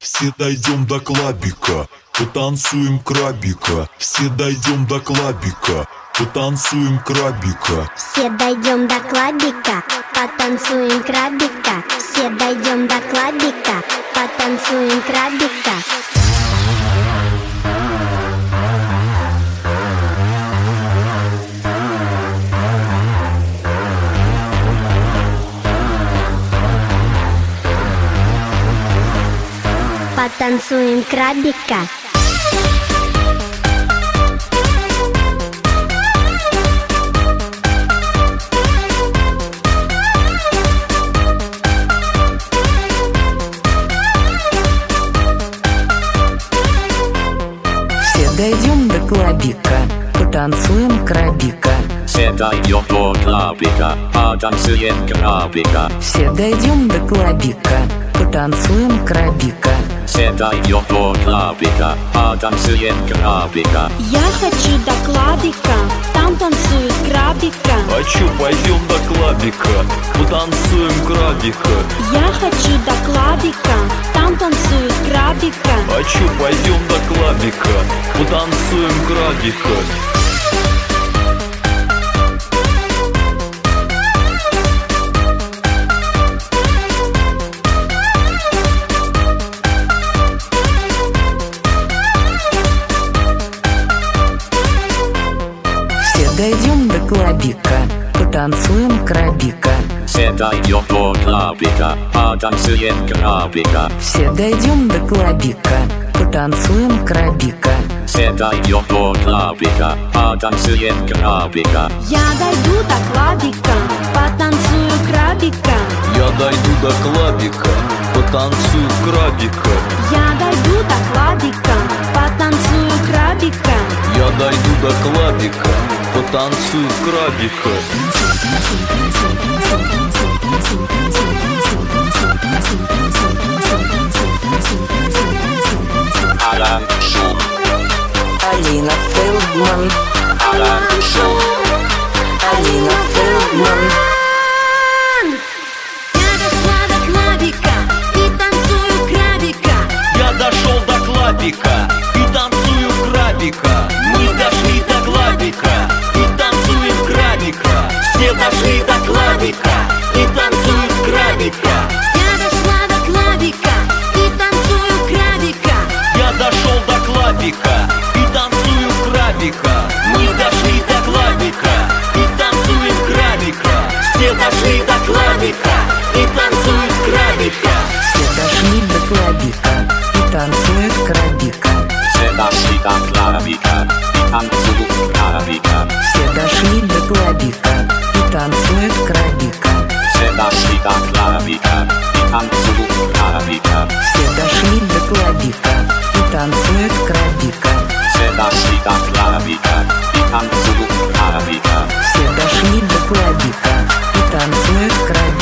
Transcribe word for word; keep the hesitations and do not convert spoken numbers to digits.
Все дойдем до клабика, потанцуем крабика. Все дойдем до клабика, потанцуем крабика. Все дойдем до клабика, потанцуем крабика. Все дойдем до клабика, потанцуем крабика. Потанцуем крабика. Все дойдем до клабика, потанцуем крабика. Все дойдем до клабика, потанцуем крабика. Все дойдем до клабика, потанцуем крабика. Все дойдем до клабика, потанцуем крабика. Я хочу до клабика, там танцуют крабика. Хочу, пойдем до клабика, потанцуем крабика. Я хочу до клабика, там танцуют крабика. Хочу, пойдем до клабика, потанцуем крабика. Дойдем до клабика, потанцуем крабика. Все дойдем до клабика, потанцуем крабика. Все дойдем до клабика, потанцуем крабика. Все дойдем до клабика, потанцуем крабика. Я дойду до клабика, потанцую крабика. Я дойду до клабика, потанцую крабика. Я дойду до клабика, потанцую крабика. Я дойду до клабика, потанцую крабика. Алан Шум, Алина Фелдман, Алан Шум, Алина Фелдман. Я дошла до клабика и танцую крабика. Я дошел до клабика и танцую крабика. Мы дошли до клабика и танцуем крабика. Все дошли до клабика и танцуют крабика. Я дошла до клабика и танцую крабика. Я дошел до клабика и танцую крабика. Мы дошли до клабика и танцуем крабика. Все дошли до клабика и танцуют крабика. Все дошли до клабика и танцуют крабика. Все дошли до клабика и танцуют крабика. Все дошли до клабика и танцуют крабика. Все дошли до клабика и танцуют крабика. Все дошли до клабика и танцуют крабика. Все дошли до клабика и танцуют крабика. Все дошли до клабика и танцуют крабика.